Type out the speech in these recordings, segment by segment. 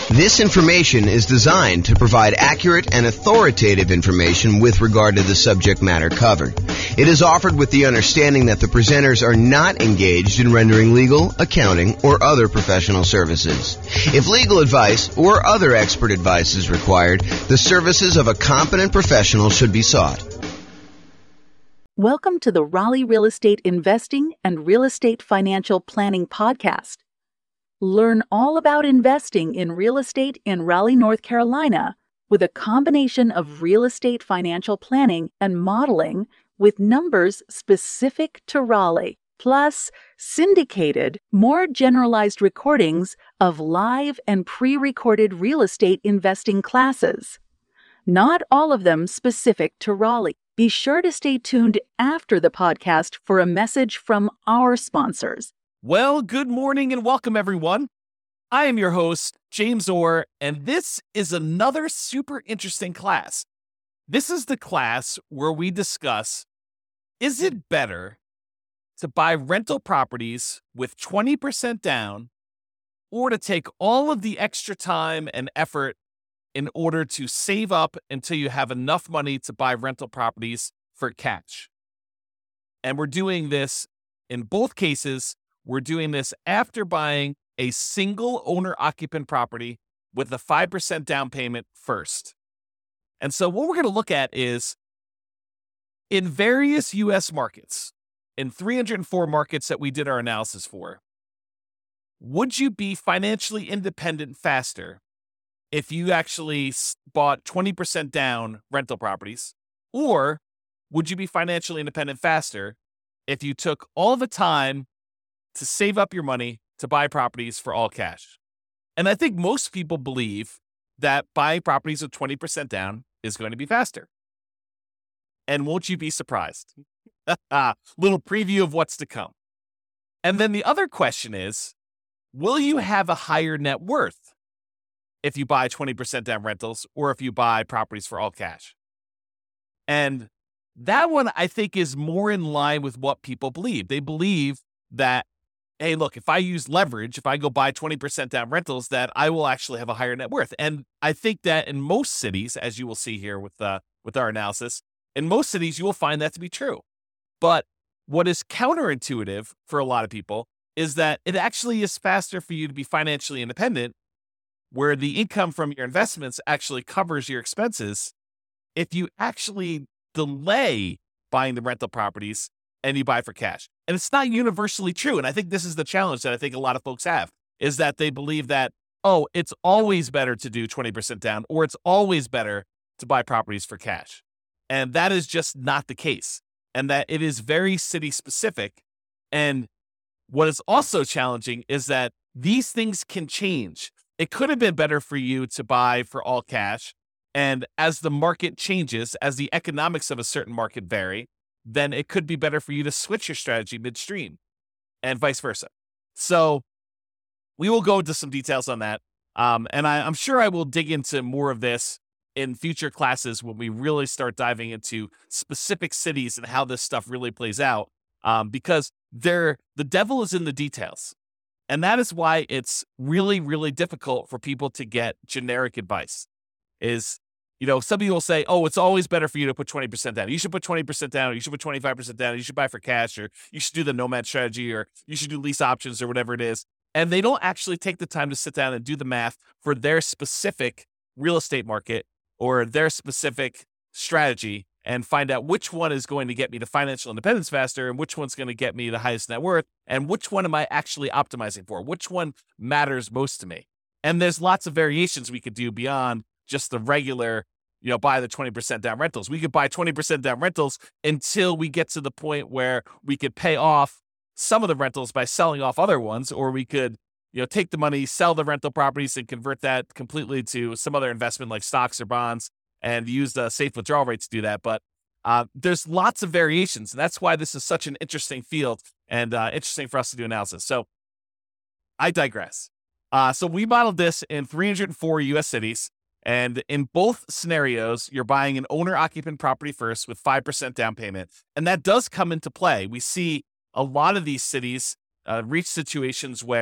This information is designed to provide accurate and authoritative information with regard to the subject matter covered. It is offered with the understanding that the presenters are not engaged in rendering legal, accounting, or other professional services. If legal advice or other expert advice is required, the services of a competent professional should be sought. Welcome to the Raleigh Real Estate Investing and Real Estate Financial Planning Podcast. Learn all about investing in real estate in Raleigh, North Carolina, with a combination of real estate financial planning and modeling with numbers specific to Raleigh, plus syndicated, more generalized recordings of live and pre-recorded real estate investing classes. Not all of them specific to Raleigh. Be sure to stay tuned after the podcast for a message from our sponsors. Well, good morning and welcome, everyone. I am your host, James Orr, and this is another super interesting class. This is the class where we discuss, is it better to buy rental properties with 20% down or to take all of the extra time and effort in order to save up until you have enough money to buy rental properties for cash? And we're doing this in both cases. We're doing this after buying a single owner-occupant property with a 5% down payment first. And so what we're going to look at is, in various U.S. markets, in 304 markets that we did our analysis for, would you be financially independent faster if you actually bought 20% down rental properties? Or would you be financially independent faster if you took all the time to save up your money to buy properties for all cash? And I think most people believe that buying properties with 20% down is going to be faster. And won't you be surprised? Little preview of what's to come. And then the other question is, will you have a higher net worth if you buy 20% down rentals or if you buy properties for all cash? And that one, I think, is more in line with what people believe. They believe that, hey, look, if I use leverage, if I go buy 20% down rentals, that I will actually have a higher net worth. And I think that in most cities, as you will see here with our analysis, in most cities, you will find that to be true. But what is counterintuitive for a lot of people is that it actually is faster for you to be financially independent, where the income from your investments actually covers your expenses, if you actually delay buying the rental properties and you buy for cash. And it's not universally true. And I think this is the challenge that I think a lot of folks have, is that they believe that, oh, it's always better to do 20% down, or it's always better to buy properties for cash. And that is just not the case. And that it is very city specific. And what is also challenging is that these things can change. It could have been better for you to buy for all cash. And as the market changes, as the economics of a certain market vary, then it could be better for you to switch your strategy midstream and vice versa. So we will go into some details on that. And I'm sure I will dig into more of this in future classes when we really start diving into specific cities and how this stuff really plays out, because the devil is in the details. And that is why it's really, really difficult for people to get generic advice. Some people will say, oh, it's always better for you to put 20% down. You should put 20% down, or you should put 25% down, or you should buy for cash, or you should do the nomad strategy, or you should do lease options, or whatever it is. And they don't actually take the time to sit down and do the math for their specific real estate market or their specific strategy and find out which one is going to get me to financial independence faster and which one's going to get me the highest net worth and which one am I actually optimizing for, which one matters most to me. And there's lots of variations we could do beyond just the regular, buy the 20% down rentals. We could buy 20% down rentals until we get to the point where we could pay off some of the rentals by selling off other ones, or we could, take the money, sell the rental properties and convert that completely to some other investment like stocks or bonds and use the safe withdrawal rate to do that. But there's lots of variations. And that's why this is such an interesting field and interesting for us to do analysis. So I digress. So we modeled this in 304 U.S. cities. And in both scenarios, you're buying an owner-occupant property first with 5% down payment. And that does come into play. We see a lot of these cities reach situations where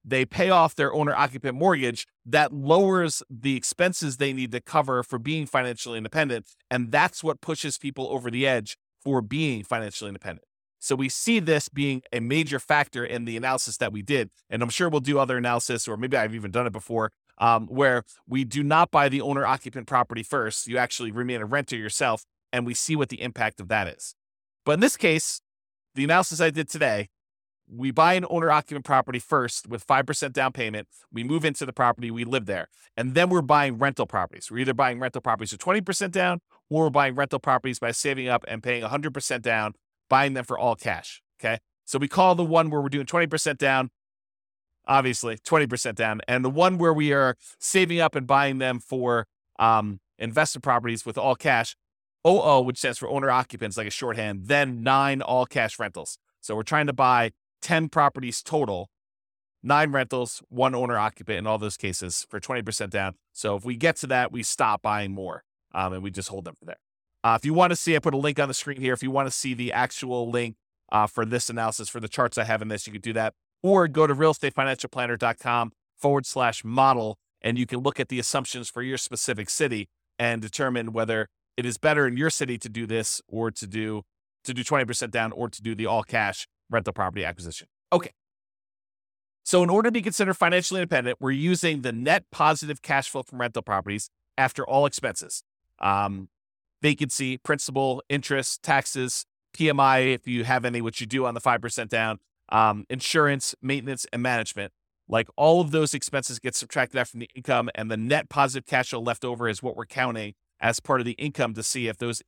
they pay off their owner-occupant mortgage, that lowers the expenses they need to cover for being financially independent. And that's what pushes people over the edge for being financially independent. So we see this being a major factor in the analysis that we did. And I'm sure we'll do other analysis, or maybe I've even done it before, where we do not buy the owner-occupant property first. You actually remain a renter yourself, and we see what the impact of that is. But in this case, the analysis I did today, we buy an owner-occupant property first with 5% down payment. We move into the property, we live there. And then we're buying rental properties. We're either buying rental properties with 20% down, or we're buying rental properties by saving up and paying 100% down, buying them for all cash, okay? So we call the one where we're doing 20% down, obviously, 20% down. And the one where we are saving up and buying them for investment properties with all cash, OO, which stands for owner-occupants, like a shorthand, then 9 all-cash rentals. So we're trying to buy 10 properties total, 9 rentals, 1 owner-occupant in all those cases for 20% down. So if we get to that, we stop buying more, and we just hold them for there. If you want to see, I put a link on the screen here. If you want to see the actual link for this analysis, for the charts I have in this, you can do that. Or go to realestatefinancialplanner.com/model, and you can look at the assumptions for your specific city and determine whether it is better in your city to do this, or to do 20% down, or to do the all-cash rental property acquisition. Okay. So in order to be considered financially independent, we're using the net positive cash flow from rental properties after all expenses. Vacancy, principal, interest, taxes, PMI, if you have any, which you do on the 5% down, insurance, maintenance, and management. Like, all of those expenses get subtracted out from the income, and the net positive cash flow left over is what we're counting as part of the income to see if that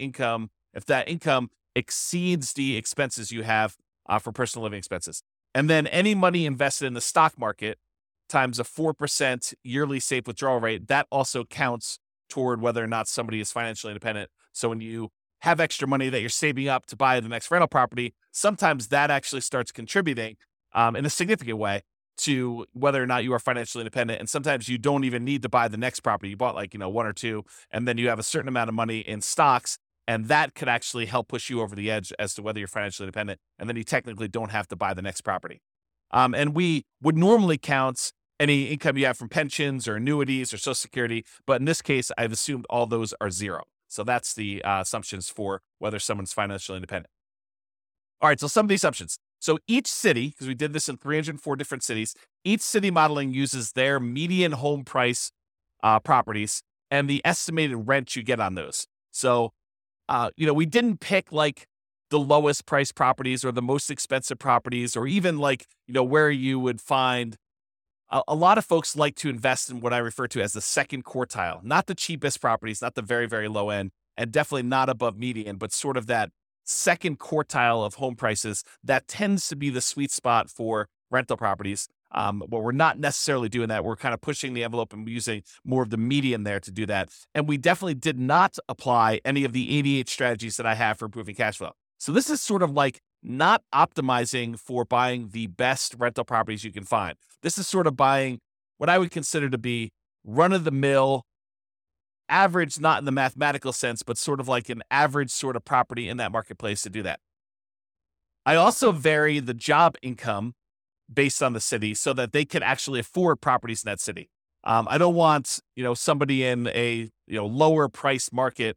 income exceeds the expenses you have for personal living expenses. And then any money invested in the stock market times a 4% yearly safe withdrawal rate, that also counts toward whether or not somebody is financially independent. So when you have extra money that you're saving up to buy the next rental property, sometimes that actually starts contributing in a significant way to whether or not you are financially independent. And sometimes you don't even need to buy the next property. You bought 1 or 2, and then you have a certain amount of money in stocks, and that could actually help push you over the edge as to whether you're financially independent. And then you technically don't have to buy the next property. And we would normally count any income you have from pensions or annuities or Social Security, but in this case, I've assumed all those are 0. So that's the assumptions for whether someone's financially independent. All right, so some of the assumptions. So each city, because we did this in 304 different cities, each city modeling uses their median home price properties and the estimated rent you get on those. So, we didn't pick the lowest price properties or the most expensive properties, or even where you would find. A lot of folks like to invest in what I refer to as the second quartile, not the cheapest properties, not the very, very low end, and definitely not above median, but sort of that second quartile of home prices. That tends to be the sweet spot for rental properties. But we're not necessarily doing that. We're kind of pushing the envelope and using more of the median there to do that. And we definitely did not apply any of the 88 strategies that I have for improving cash flow. So this is sort of not optimizing for buying the best rental properties you can find. This is sort of buying what I would consider to be run-of-the-mill, average, not in the mathematical sense, but sort of like an average sort of property in that marketplace to do that. I also vary the job income based on the city so that they can actually afford properties in that city. I don't want, somebody in a, lower price market,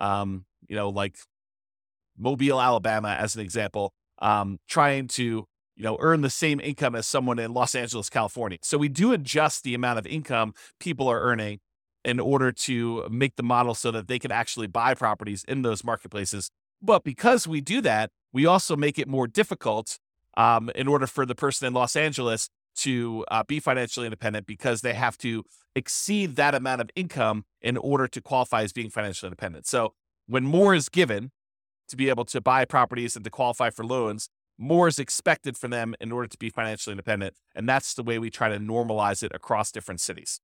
like Mobile, Alabama, as an example, trying to, earn the same income as someone in Los Angeles, California. So we do adjust the amount of income people are earning in order to make the model so that they can actually buy properties in those marketplaces. But because we do that, we also make it more difficult in order for the person in Los Angeles to be financially independent, because they have to exceed that amount of income in order to qualify as being financially independent. So when more is given to be able to buy properties and to qualify for loans, more is expected from them in order to be financially independent. And that's the way we try to normalize it across different cities.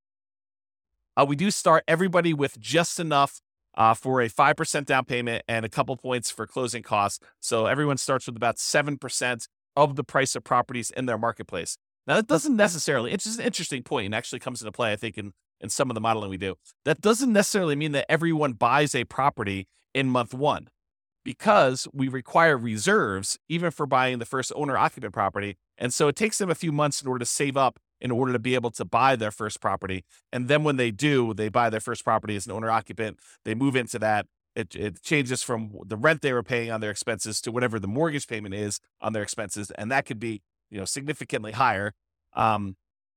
We do start everybody with just enough for a 5% down payment and a couple points for closing costs. So everyone starts with about 7% of the price of properties in their marketplace. Now, that doesn't necessarily, it's just an interesting point, and actually comes into play, I think, in some of the modeling we do. That doesn't necessarily mean that everyone buys a property in month 1, because we require reserves even for buying the first owner-occupant property. And so it takes them a few months in order to save up in order to be able to buy their first property. And then when they do, they buy their first property as an owner occupant. They move into that. It changes from the rent they were paying on their expenses to whatever the mortgage payment is on their expenses. And that could be, significantly higher. And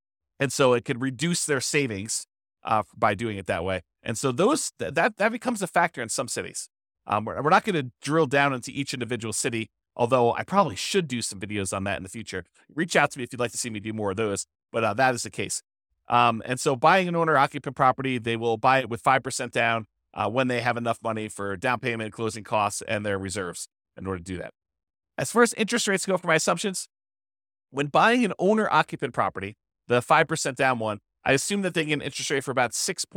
so it could reduce their savings by doing it that way. And so that becomes a factor in some cities. We're not going to drill down into each individual city, although I probably should do some videos on that in the future. Reach out to me if you'd like to see me do more of those, but that is the case. And so buying an owner-occupant property, they will buy it with 5% down when they have enough money for down payment, closing costs, and their reserves in order to do that. As far as interest rates go for my assumptions, when buying an owner-occupant property, the 5% down one, I assume that they get an interest rate for about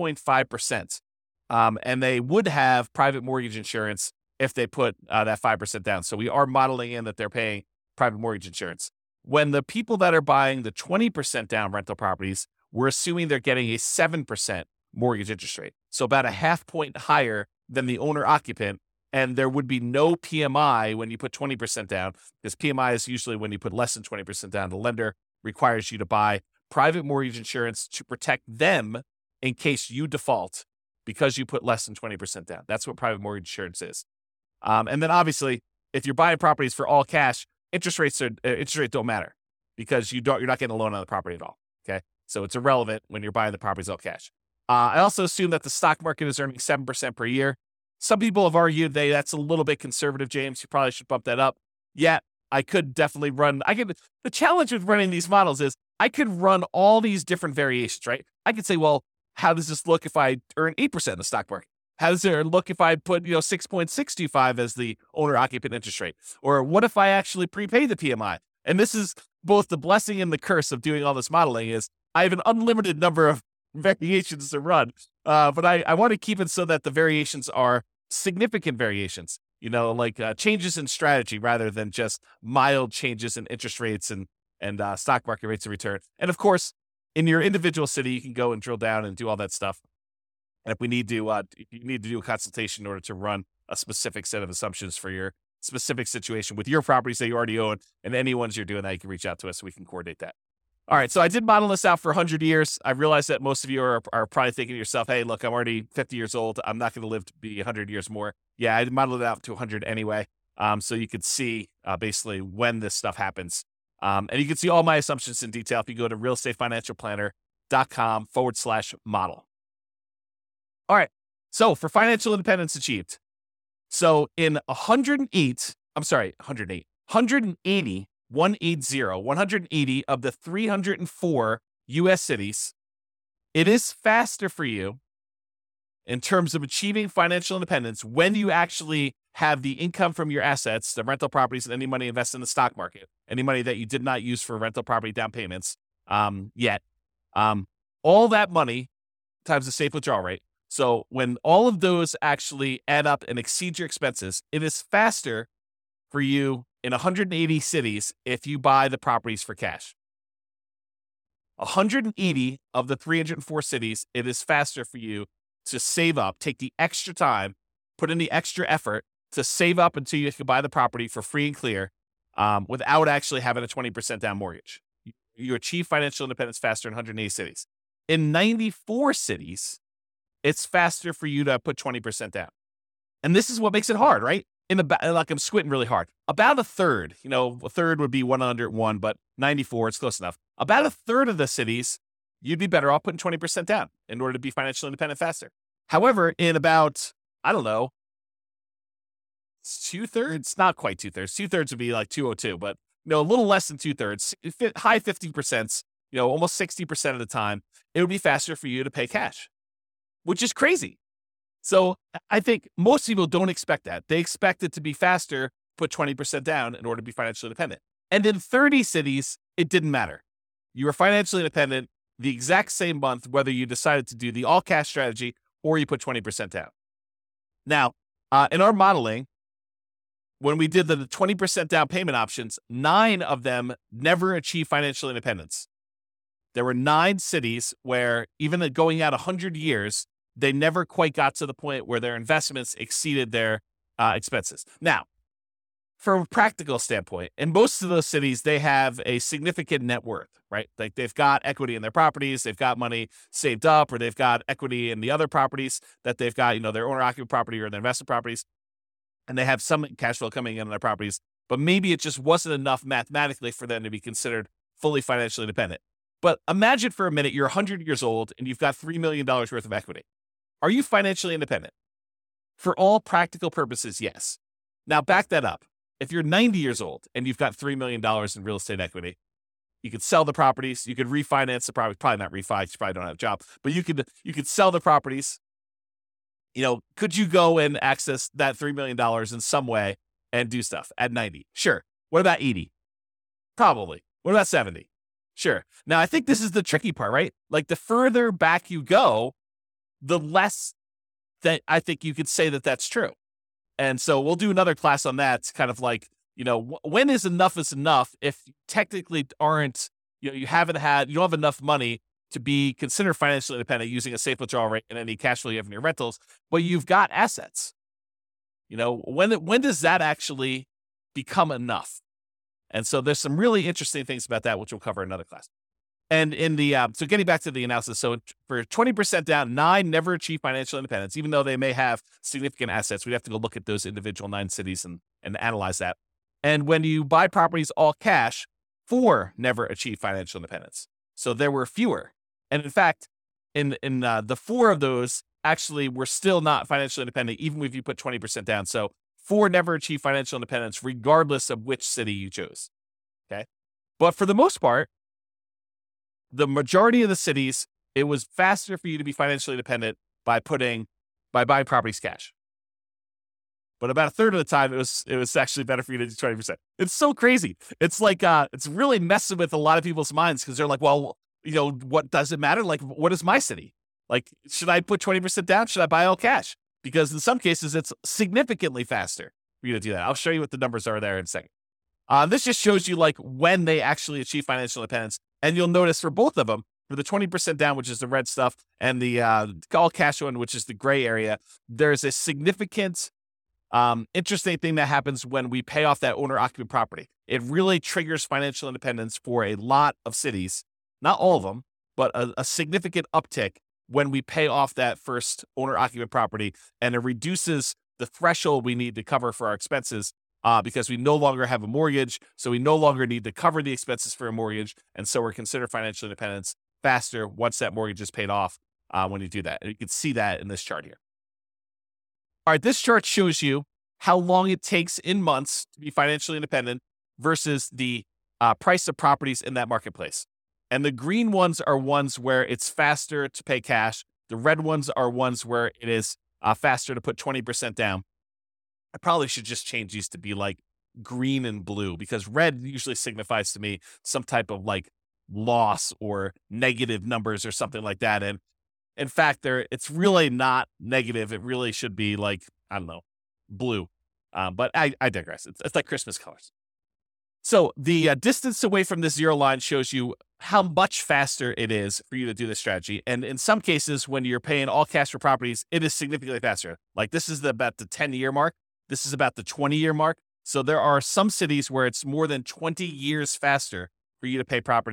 6.5%. And they would have private mortgage insurance if they put that 5% down. So we are modeling in that they're paying private mortgage insurance. When the people that are buying the 20% down rental properties, we're assuming they're getting a 7% mortgage interest rate. So about a half point higher than the owner occupant. And there would be no PMI when you put 20% down, because PMI is usually when you put less than 20% down. The lender requires you to buy private mortgage insurance to protect them in case you default because you put less than 20% down. That's what private mortgage insurance is. And then obviously, if you're buying properties for all cash, interest rates don't matter because you're not getting a loan on the property at all. Okay, so it's irrelevant when you're buying the properties all cash. I also assume that the stock market is earning 7% per year. Some people have argued that's a little bit conservative, James. You probably should bump that up. Yeah, I could definitely run. The challenge with running these models is I could run all these different variations, right? I could say, well, how does this look if I earn 8% in the stock market? How does it look if I put 6.625 as the owner-occupant interest rate? Or what if I actually prepay the PMI? And this is both the blessing and the curse of doing all this modeling is I have an unlimited number of variations to run. But I want to keep it so that the variations are significant variations, like changes in strategy rather than just mild changes in interest rates and stock market rates of return. And of course, in your individual city, you can go and drill down and do all that stuff. And if we need to, you need to do a consultation in order to run a specific set of assumptions for your specific situation with your properties that you already own and any ones you're doing that, you can reach out to us so we can coordinate that. All right, so I did model this out for 100 years. I realize that most of you are probably thinking to yourself, hey, look, I'm already 50 years old. I'm not going to live to be 100 years more. Yeah, I modeled it out to 100 anyway, so you could see basically when this stuff happens. And you can see all my assumptions in detail if you go to realestatefinancialplanner.com/model. All right, so for financial independence achieved. So in 180 of the 304 U.S. cities, it is faster for you in terms of achieving financial independence when you actually have the income from your assets, the rental properties, and any money invested in the stock market, any money that you did not use for rental property down payments yet. All that money times the safe withdrawal rate. So when all of those actually add up and exceed your expenses, it is faster for you in 180 cities if you buy the properties for cash. 180 of the 304 cities, it is faster for you to save up, take the extra time, put in the extra effort to save up until you can buy the property for free and clear without actually having a 20% down mortgage. You achieve financial independence faster in 180 cities. In 94 cities, it's faster for you to put 20% down. And this is what makes it hard, right? Like I'm squinting really hard. About a third, a third would be 101, but 94, it's close enough. About a third of the cities, you'd be better off putting 20% down in order to be financially independent faster. However, in about, two-thirds, not quite two-thirds. Two-thirds would be like 202, but a little less than two-thirds, high 50%, almost 60% of the time, it would be faster for you to pay cash, which is crazy. So I think most people don't expect that. They expect it to be faster, put 20% down in order to be financially independent. And in 30 cities, it didn't matter. You were financially independent the exact same month, whether you decided to do the all cash strategy or you put 20% down. Now, in our modeling, when we did the 20% down payment options, 9 of them never achieved financial independence. There were 9 cities where even going out 100 years, they never quite got to the point where their investments exceeded their expenses. Now, from a practical standpoint, in most of those cities, they have a significant net worth, right? Like they've got equity in their properties, they've got money saved up, or they've got equity in the other properties that they've got, their owner-occupied property or their investment properties, and they have some cash flow coming in on their properties, but maybe it just wasn't enough mathematically for them to be considered fully financially independent. But imagine for a minute, you're 100 years old and you've got $3 million worth of equity. Are you financially independent? For all practical purposes, yes. Now back that up. If you're 90 years old and you've got $3 million in real estate equity, you could sell the properties, you could refinance the property, probably not refi, you probably don't have a job, but you could sell the properties. Could you go and access that $3 million in some way and do stuff at 90? Sure. What about 80? Probably. What about 70? Sure. Now, I think this is the tricky part, right? Like the further back you go, the less that I think you could say that that's true. And so we'll do another class on that. It's kind of like, when is enough if you technically aren't, you don't have enough money to be considered financially independent using a safe withdrawal rate and any cash flow you have in your rentals, but you've got assets. When does that actually become enough? And so there's some really interesting things about that, which we'll cover in another class. And so getting back to the analysis, so for 20% down, 9 never achieve financial independence, even though they may have significant assets. We'd have to go look at those individual 9 cities and analyze that. And when you buy properties all cash, 4 never achieve financial independence. So there were fewer. And in fact, in the 4 of those actually were still not financially independent, even if you put 20% down. So 4 never achieve financial independence, regardless of which city you chose. Okay. But for the most part, the majority of the cities, it was faster for you to be financially independent by buying properties cash. But about a third of the time, it was actually better for you to do 20%. It's so crazy. It's like, it's really messing with a lot of people's minds because they're like, well, what does it matter? Like, what is my city? Like, should I put 20% down? Should I buy all cash? Because in some cases, it's significantly faster for you to do that. I'll show you what the numbers are there in a second. This just shows you like when they actually achieve financial independence. And you'll notice for both of them, for the 20% down, which is the red stuff, and the all cash one, which is the gray area, there's a significant interesting thing that happens when we pay off that owner-occupied property. It really triggers financial independence for a lot of cities, not all of them, but a significant uptick when we pay off that first owner-occupied property, and it reduces the threshold we need to cover for our expenses because we no longer have a mortgage, so we no longer need to cover the expenses for a mortgage, and so we're considered financial independence faster once that mortgage is paid off when you do that. And you can see that in this chart here. All right, this chart shows you how long it takes in months to be financially independent versus the price of properties in that marketplace. And the green ones are ones where it's faster to pay cash. The red ones are ones where it is faster to put 20% down. I probably should just change these to be like green and blue because red usually signifies to me some type of like loss or negative numbers or something like that. And in fact, it's really not negative. It really should be like, I don't know, blue. But I digress. It's like Christmas colors. So the distance away from this zero line shows you how much faster it is for you to do this strategy. And in some cases, when you're paying all cash for properties, it is significantly faster. Like this is about the 10-year mark. This is about the 20-year mark. So there are some cities where it's more than 20 years faster for you to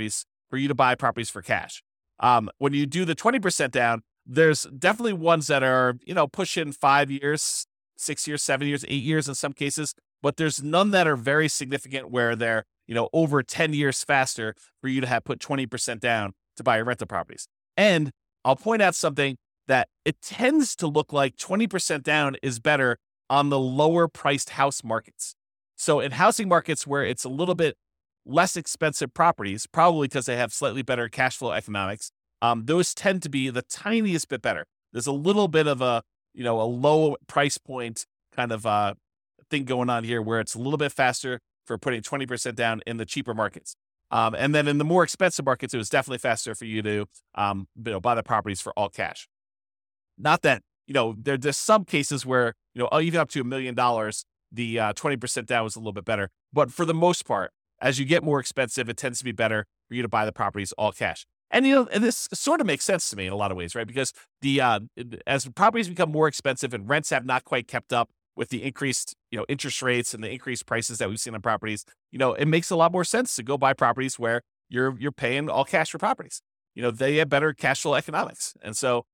buy properties for cash. When you do the 20% down, there's definitely ones that are, pushing 5 years, 6 years, 7 years, 8 years in some cases, but there's none that are very significant where they're, over 10 years faster for you to have put 20% down to buy your rental properties. And I'll point out something that it tends to look like 20% down is better on the lower priced house markets. So in housing markets where it's a little bit less expensive properties, probably because they have slightly better cash flow economics, those tend to be the tiniest bit better. There's a little bit of a low price point kind of thing going on here where it's a little bit faster for putting 20% down in the cheaper markets. And then in the more expensive markets, it was definitely faster for you to buy the properties for all cash. Not that, there's some cases where, even up to $1 million, the 20% down was a little bit better. But for the most part, as you get more expensive, it tends to be better for you to buy the properties all cash. And, and this sort of makes sense to me in a lot of ways, right? Because as properties become more expensive and rents have not quite kept up with the increased, interest rates and the increased prices that we've seen on properties, it makes a lot more sense to go buy properties where you're paying all cash for properties. They have better cash flow economics. And so,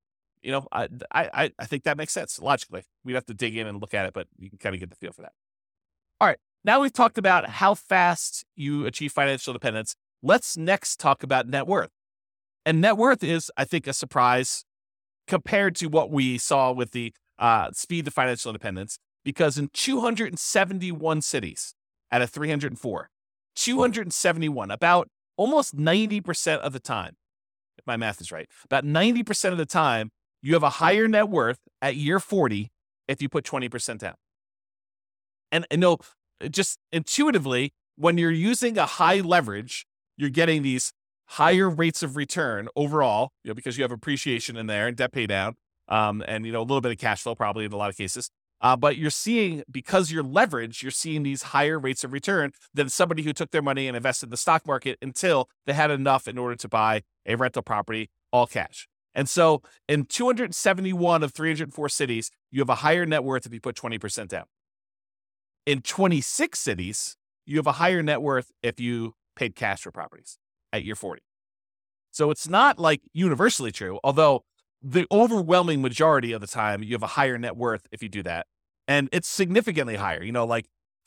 I think that makes sense logically. We'd have to dig in and look at it, but you can kind of get the feel for that. All right. Now we've talked about how fast you achieve financial independence. Let's next talk about net worth. And net worth is, I think, a surprise compared to what we saw with the speed to financial independence, because in 271 cities out of 304, 271, about almost 90% of the time, if my math is right, about 90% of the time, you have a higher net worth at year 40 if you put 20% down. And just intuitively, when you're using a high leverage, you're getting these higher rates of return overall, because you have appreciation in there and debt pay down, and a little bit of cash flow probably in a lot of cases. But you're seeing, because you're leveraged, you're seeing these higher rates of return than somebody who took their money and invested in the stock market until they had enough in order to buy a rental property all cash. And so in 271 of 304 cities, you have a higher net worth if you put 20% down. In 26 cities, you have a higher net worth if you paid cash for properties at year 40. So it's not like universally true, although the overwhelming majority of the time, you have a higher net worth if you do that. And it's significantly higher, like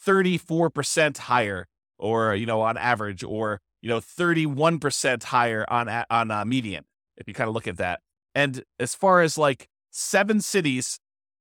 34% higher, or, on average, or, 31% higher on median, if you kind of look at that. And as far as like 7 cities,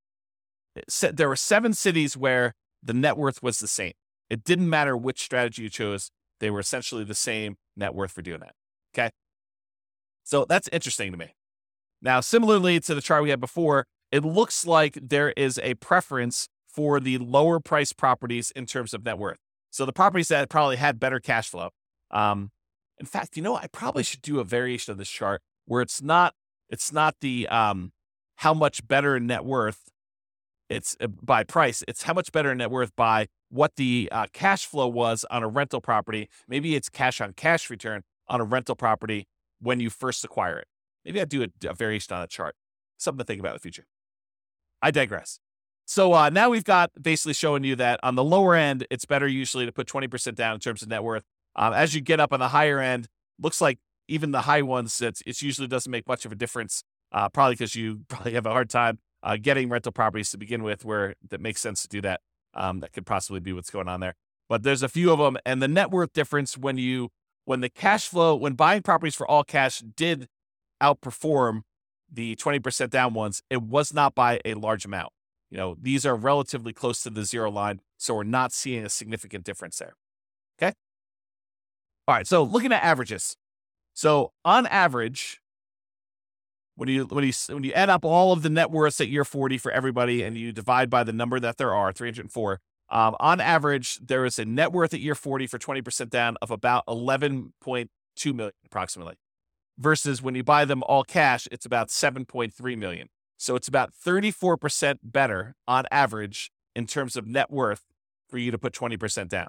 there were 7 cities where the net worth was the same. It didn't matter which strategy you chose. They were essentially the same net worth for doing that. Okay. So that's interesting to me. Now, similarly to the chart we had before, it looks like there is a preference for the lower price properties in terms of net worth. So the properties that probably had better cash flow. In fact, I probably should do a variation of this chart where it's not the how much better net worth it's by price. It's how much better net worth by what the cash flow was on a rental property. Maybe it's cash on cash return on a rental property when you first acquire it. Maybe I'd do a variation on a chart. Something to think about in the future. I digress. So now we've got basically showing you that on the lower end, it's better usually to put 20% down in terms of net worth. As you get up on the higher end, looks like even the high ones, it usually doesn't make much of a difference, probably because you probably have a hard time getting rental properties to begin with where that makes sense to do that. That could possibly be what's going on there. But there's a few of them. And the net worth difference when the cash flow, when buying properties for all cash did outperform the 20% down ones, it was not by a large amount. These are relatively close to the zero line, so we're not seeing a significant difference there. Okay. All right. So looking at averages. So on average, when you add up all of the net worths at year 40 for everybody and you divide by the number that there are, 304, on average, there is a net worth at year 40 for 20% down of about 11.2 million approximately. Versus when you buy them all cash, it's about 7.3 million. So it's about 34% better on average in terms of net worth for you to put 20% down.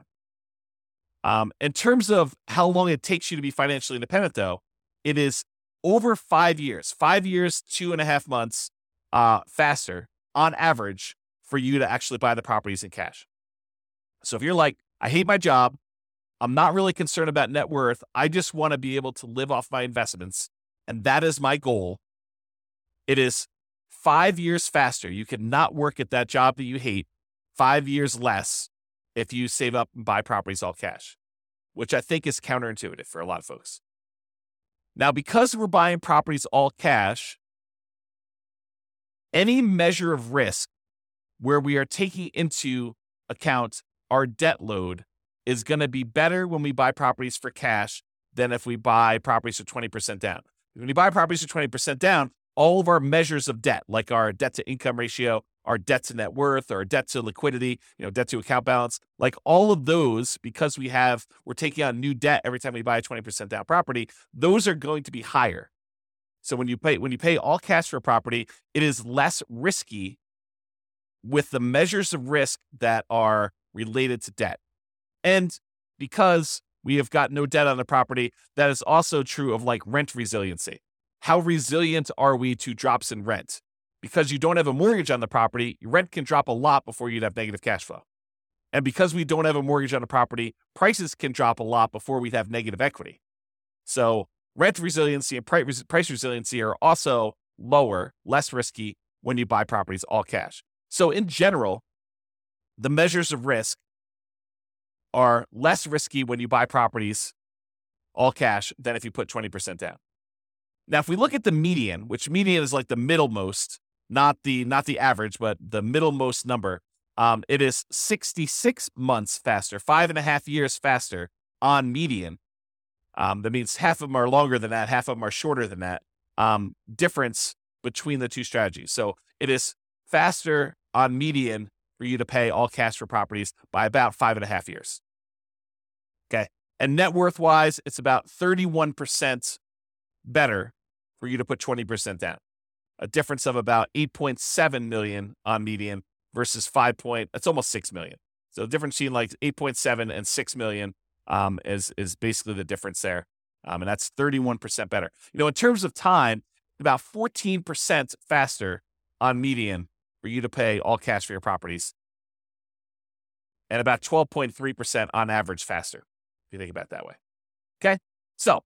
In terms of how long it takes you to be financially independent, though, it is over 5 years, 2.5 months faster on average for you to actually buy the properties in cash. So if you're like, I hate my job, I'm not really concerned about net worth, I just want to be able to live off my investments, and that is my goal, it is 5 years faster. You can not work at that job that you hate 5 years less if you save up and buy properties all cash, which I think is counterintuitive for a lot of folks. Now, because we're buying properties all cash, any measure of risk where we are taking into account our debt load is going to be better when we buy properties for cash than if we buy properties for 20% down. When you buy properties for 20% down, all of our measures of debt, like our debt to income ratio, our debt to net worth, or debt to liquidity, debt to account balance, like all of those, because we're taking on new debt every time we buy a 20% down property, those are going to be higher. So when you pay all cash for a property, it is less risky with the measures of risk that are related to debt. And because we have got no debt on the property, that is also true of like rent resiliency. How resilient are we to drops in rent? because you don't have a mortgage on the property, your rent can drop a lot before you'd have negative cash flow. And because we don't have a mortgage on the property, prices can drop a lot before we'd have negative equity. So rent resiliency and price resiliency are also lower, less risky when you buy properties all cash. So in general, the measures of risk are less risky when you buy properties all cash than if you put 20% down. Now, if we look at the median, which median is like the middlemost, not the average, but the middlemost number, it is 66 months faster, 5.5 years faster on median. That means half of them are longer than that, half of them are shorter than that. Difference between the two strategies. So it is faster on median for you to pay all cash for properties by about 5.5 years. Okay. And net worth wise, it's about 31% better for you to put 20% down. A difference of about 8.7 million on median versus it's almost 6 million. So the difference between like 8.7 and 6 million is basically the difference there. And that's 31% better. In terms of time, about 14% faster on median for you to pay all cash for your properties, and about 12.3% on average faster, if you think about it that way. Okay. So,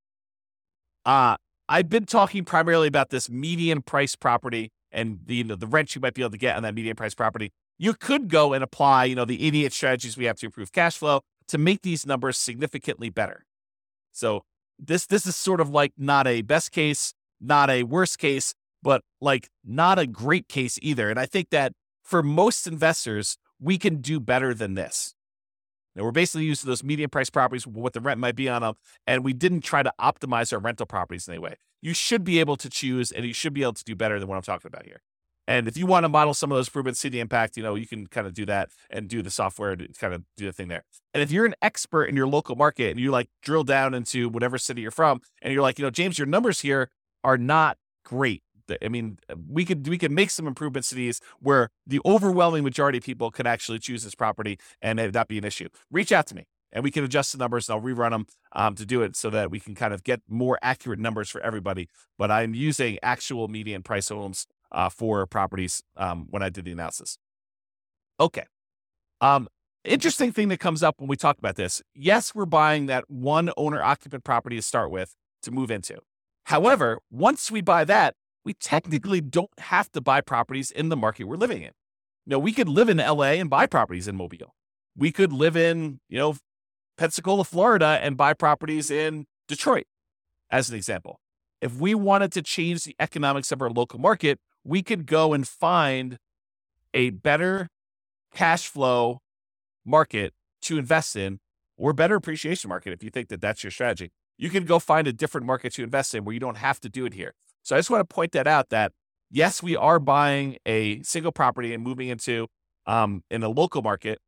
I've been talking primarily about this median price property and the rent you might be able to get on that median price property. You could go and apply, the 88 strategies we have to improve cash flow to make these numbers significantly better. So this is sort of like not a best case, not a worst case, but like not a great case either. And I think that for most investors, we can do better than this. Now, we're basically using those median price properties, what the rent might be on them, and we didn't try to optimize our rental properties in any way. You should be able to choose, and you should be able to do better than what I'm talking about here. And if you want to model some of those improvements, see the impact, you can kind of do that and do the software to kind of do the thing there. And if you're an expert in your local market and you like drill down into whatever city you're from, and you're like, James, your numbers here are not great. I mean, we could make some improvements to these where the overwhelming majority of people could actually choose this property and it not be an issue. Reach out to me and we can adjust the numbers and I'll rerun them to do it so that we can kind of get more accurate numbers for everybody. But I'm using actual median price homes for properties when I did the analysis. Okay. Interesting thing that comes up when we talk about this. Yes, we're buying that one owner occupant property to start with to move into. However, once we buy that, we technically don't have to buy properties in the market we're living in. We could live in LA and buy properties in Mobile. We could live in, Pensacola, Florida and buy properties in Detroit, as an example. If we wanted to change the economics of our local market, we could go and find a better cash flow market to invest in, or better appreciation market if you think that that's your strategy. You can go find a different market to invest in where you don't have to do it here. So I just want to point that out that, yes, we are buying a single property and moving into in a local market.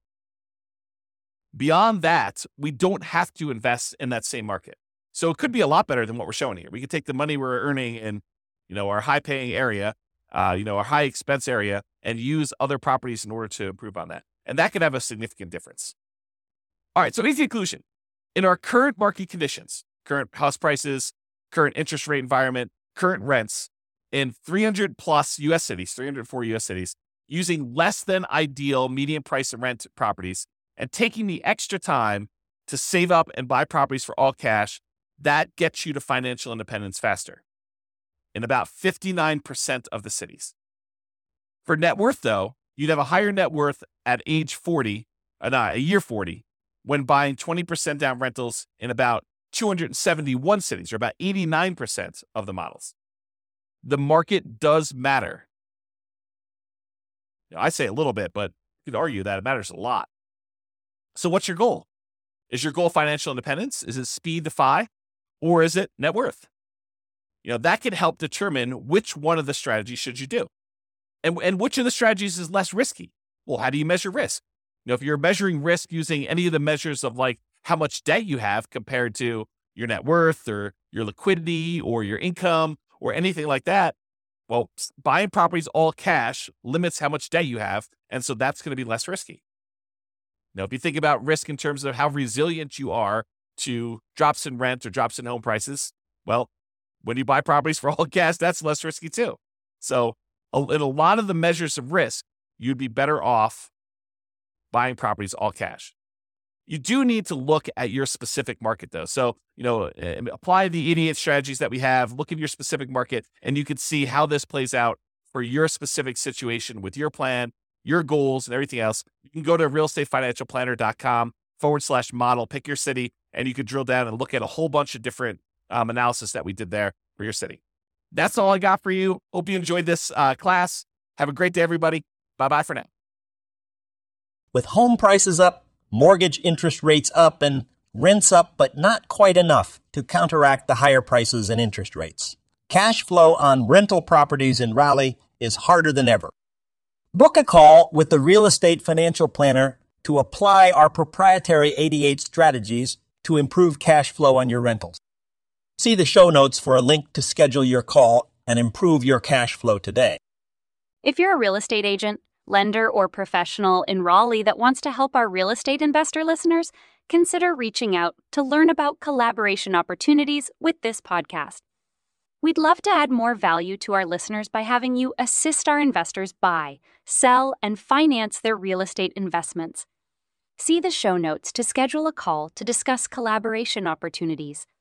Beyond that, we don't have to invest in that same market. So it could be a lot better than what we're showing here. We could take the money we're earning in, our high-paying area, our high-expense area, and use other properties in order to improve on that. And that could have a significant difference. All right, so here's the conclusion. In our current market conditions, current house prices, current interest rate environment, current rents in 300 plus U.S. cities, 304 U.S. cities, using less than ideal median price and rent properties and taking the extra time to save up and buy properties for all cash, that gets you to financial independence faster in about 59% of the cities. For net worth, though, you'd have a higher net worth at age 40, year 40, when buying 20% down rentals in about 271 cities, or about 89% of the models. The market does matter. I say a little bit, but you could argue that it matters a lot. So what's your goal? Is your goal financial independence? Is it speed to FI? Or is it net worth? That can help determine which one of the strategies should you do. And which of the strategies is less risky? Well, how do you measure risk? If you're measuring risk using any of the measures of like how much debt you have compared to your net worth or your liquidity or your income or anything like that, well, buying properties all cash limits how much debt you have. And so that's going to be less risky. Now, if you think about risk in terms of how resilient you are to drops in rent or drops in home prices, well, when you buy properties for all cash, that's less risky too. So in a lot of the measures of risk, you'd be better off buying properties all cash. You do need to look at your specific market, though. So, apply the idiot strategies that we have, look at your specific market, and you can see how this plays out for your specific situation with your plan, your goals, and everything else. You can go to realestatefinancialplanner.com/model, pick your city, and you could drill down and look at a whole bunch of different analysis that we did there for your city. That's all I got for you. Hope you enjoyed this class. Have a great day, everybody. Bye-bye for now. With home prices up, mortgage interest rates up, and rents up, but not quite enough to counteract the higher prices and interest rates. Cash flow on rental properties in Raleigh is harder than ever. Book a call with the Real Estate Financial Planner to apply our proprietary 88 strategies to improve cash flow on your rentals. See the show notes for a link to schedule your call and improve your cash flow today. If you're a real estate agent, lender, or professional in Raleigh that wants to help our real estate investor listeners, consider reaching out to learn about collaboration opportunities with this podcast. We'd love to add more value to our listeners by having you assist our investors buy, sell, and finance their real estate investments. See the show notes to schedule a call to discuss collaboration opportunities.